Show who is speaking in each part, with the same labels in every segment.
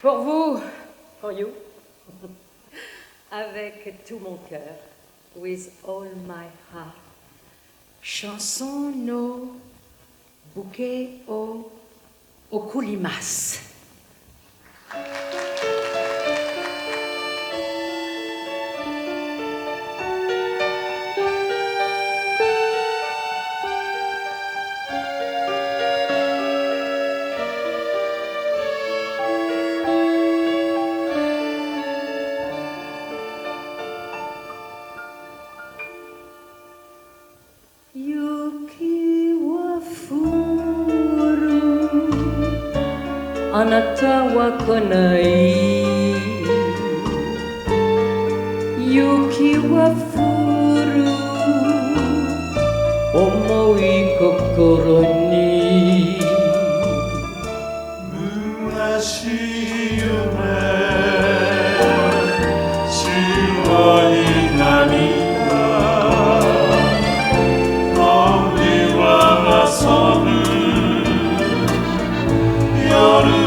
Speaker 1: Pour vous, for you, avec tout mon cœur, with all my heart, chanson no bouquet au coulimace. Anata wa konai Yuki wa furu Omoi kokoro ni
Speaker 2: Munashii yume Shiroi namida Komi wa asobu Yoru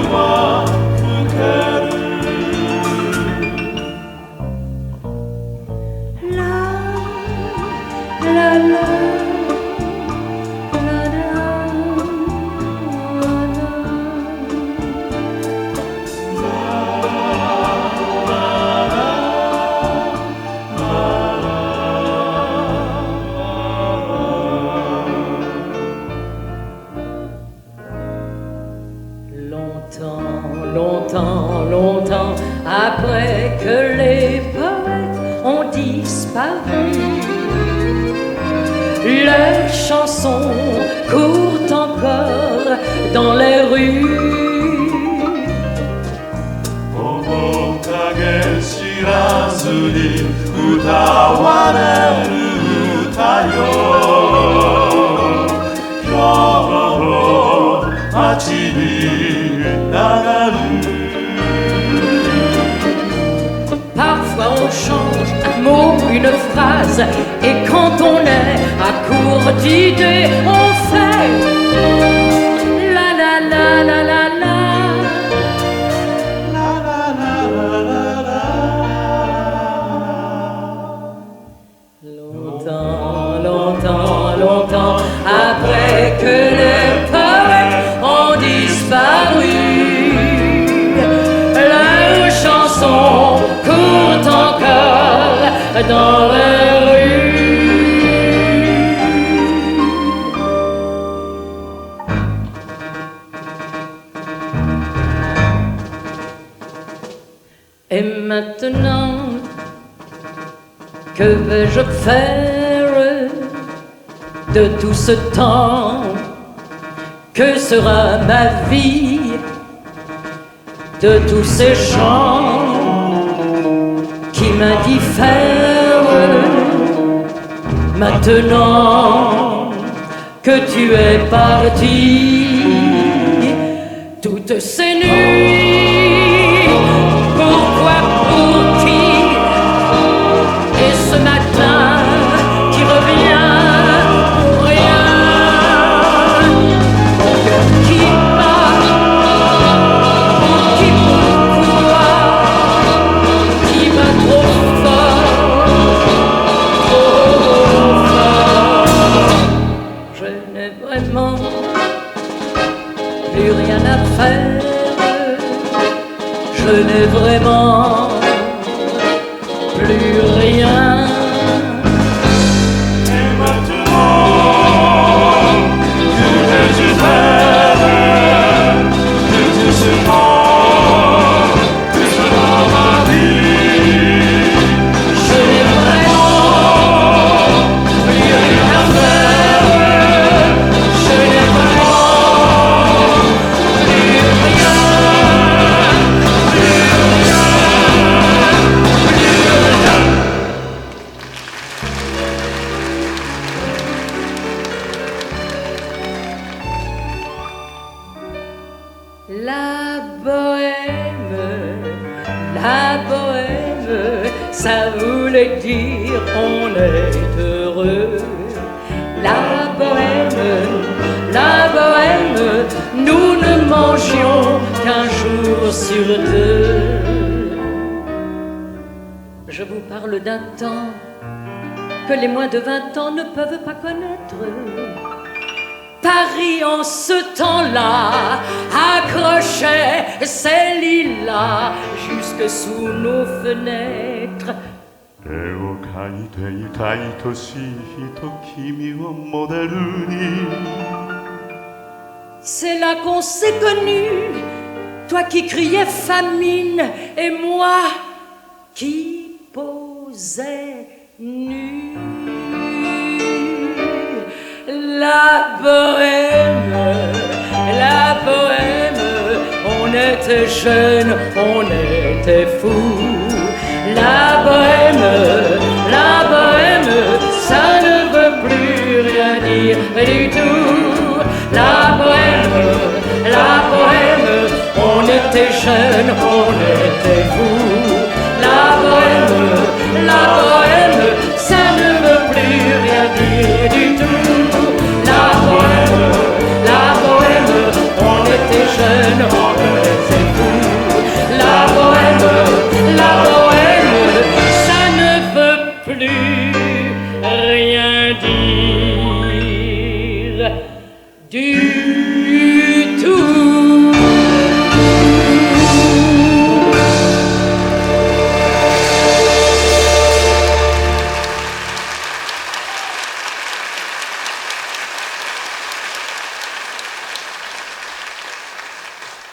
Speaker 1: Longtemps après que les poètes ont disparu, leurs chansons courent encore dans les rues.
Speaker 2: Omokage shirazu ni utawareru uta yo Kyou no machi ni nagaru.
Speaker 1: Parfois on change un mot, une phrase, et quand on est à court d'idées, on fait la la la la la la.
Speaker 2: La la la la la la.
Speaker 1: Longtemps après que les poètes ont disparu, leurs chansons courent encore dans les rues. Et maintenant, que vais-je faire de tout ce temps? Que sera ma vie de tous ces gens qui m'indiffèrent? Maintenant que tu es parti, toutes ces nuits, pourquoi, pour qui? Et ce matin qui revient, rien, mon cœur qui bat, pour qui, pourquoi, qui va trop fort. Je n'ai vraiment plus rien à faire, je n'ai vraiment plus rien.
Speaker 2: Et maintenant, que vais-je faire de tout ce temps? Que sera ma vie?
Speaker 1: Je n'ai vraiment plus rien à faire, je n'ai vraiment plus rien, plus rien. La bohème, ça voulait dire on est heureux. La bohème, nous ne mangions qu'un jour jour sur deux. Je vous parle d'un temps que les moins de 20 ans ne peuvent pas connaître. Paris en ce temps-là accrochait ses lilas jusque sous nos fenêtres.
Speaker 2: 絵を描いていた愛しい人君をモデルに
Speaker 1: C'est là qu'on s'est connus, toi qui criais famine et moi qui posais nu. La bohème, on était jeunes, on était fous. La bohème, ça ne veut plus rien dire du tout. La bohème, on était jeunes, on était fous. La bohème, ça ne veut plus rien dire du tout. La bohème, on était jeunes, on était fous. La bohème, ça ne veut plus rien dire.